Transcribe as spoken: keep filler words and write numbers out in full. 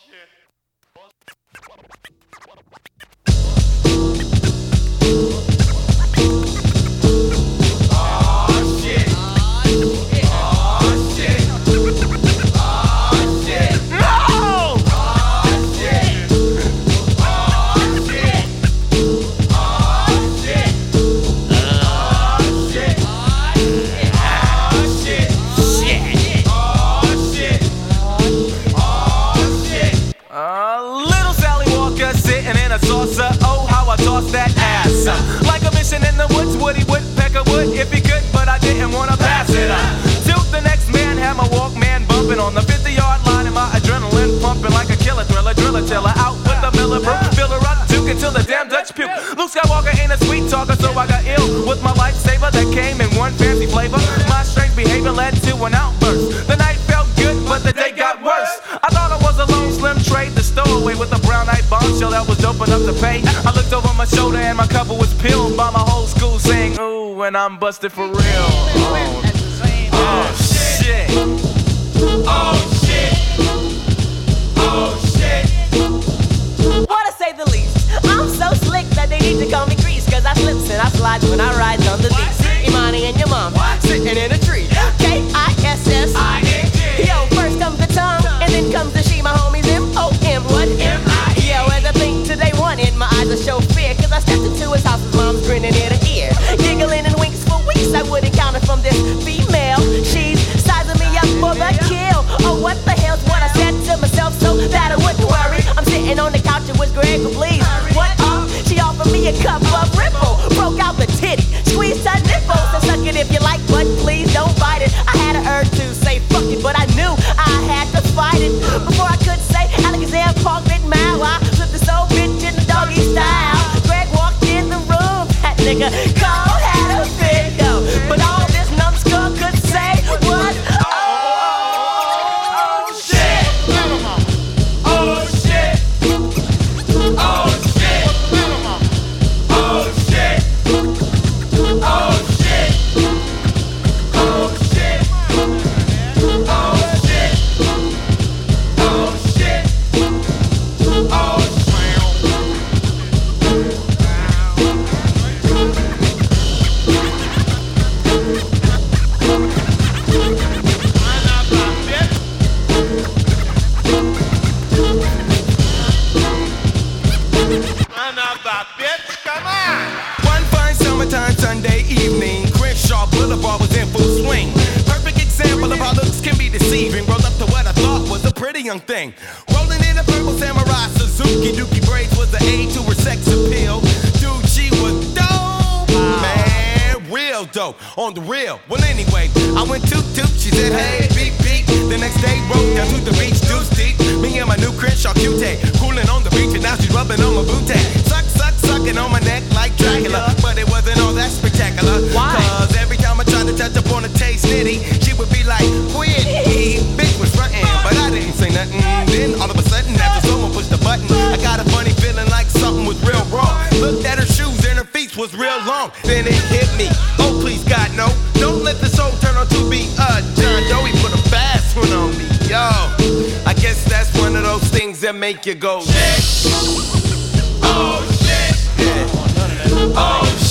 That ass like a mission in the woods, Woody Woodpecker would if he could, but I didn't wanna pass it up to the next man. Had my Walkman bumping on the fifty yard line, and my adrenaline pumping like a killer thriller, driller tiller out with the Miller Brew, fill her up, juke until the damn Dutch puke. Luke Skywalker ain't a sweet talker, so I got ill with my lifesaver that came in one fancy flavor. My strange behavior led to an outburst. The night felt good, but the day got worse. I thought I was a lone slim trade, the stowaway with a brown eyed bombshell that was dope enough to pay. I looked over my shoulder and my cover was peeled by my whole school saying, ooh, and I'm busted for real. Oh, oh shit. Oh shit. Oh shit. Wanna say the least, I'm so slick that they need to call me Grease, cause I slips and I slides when I ride on the beach. Imani and your mom sitting in a tree. K I S S I N G. Yo, first comes the tongue and then comes the she. My homies M O M, what? M I E. Yo, as I blink to day one in my eyes I show fear, cause I stepped into his house, his mom's grinning ear to ear, giggling and winks for weeks. I wouldn't count it from this female. She's sizing me up for the kill. Oh, what the hell's what I said to myself so that I wouldn't worry. I'm sitting on the couch and was Greg, please. What up? She offered me a cup of Ripple, broke out the titty, squeezed her nipples, and suck it if you like, but please don't bite it. I had an urge to say fuck it, but I knew I had to fight it. Before I could say Alexander Park bit mouth, I flipped this old bitch in the doggy style. Greg walked in the room, that nigga cold had a fit though, but all this numbskull could say was oh shit, oh shit, oh shit, oh shit, oh shit, oh shit, oh shit, oh shit, oh One fine summertime Sunday evening, Crenshaw Boulevard was in full swing. Perfect example of how looks can be deceiving. Rolled up to what I thought was a pretty young thing. Rolling in a purple samurai Suzuki. Dookie braids was the aid to her sex appeal. Dude, she was dope, man, real dope, on the real. Well, anyway, I went toot toot. She said, hey, beep beep. The next day, rode down to the beach, deuce deep. Me and my new Crenshaw Q-Tay, cooling on the beach, and now she's rubbing on my booty. Suck, suck, sucking on my neck like Dracula, but it wasn't all that spectacular. Why? Cause every time I tried to touch up on a taste nitty, she would be like, quit, bitch was frontin', but I didn't say nothing. Then all of a sudden, after someone pushed the button, I got a funny feeling like something was real wrong. Looked at her shoes and her feet was real long. Then it hit me, oh please God no, don't let the soul turn on to be uh John Doe. He put a fast one on me, yo. I guess that's one of those things that make you go shit. Oh shit. Yeah. Oh shit.